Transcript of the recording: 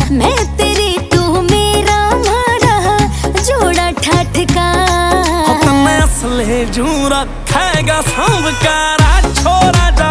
मैं तेरी तू मेरा मारा जोड़ा ठठका असले जू रखेगा सब कारा छोरा।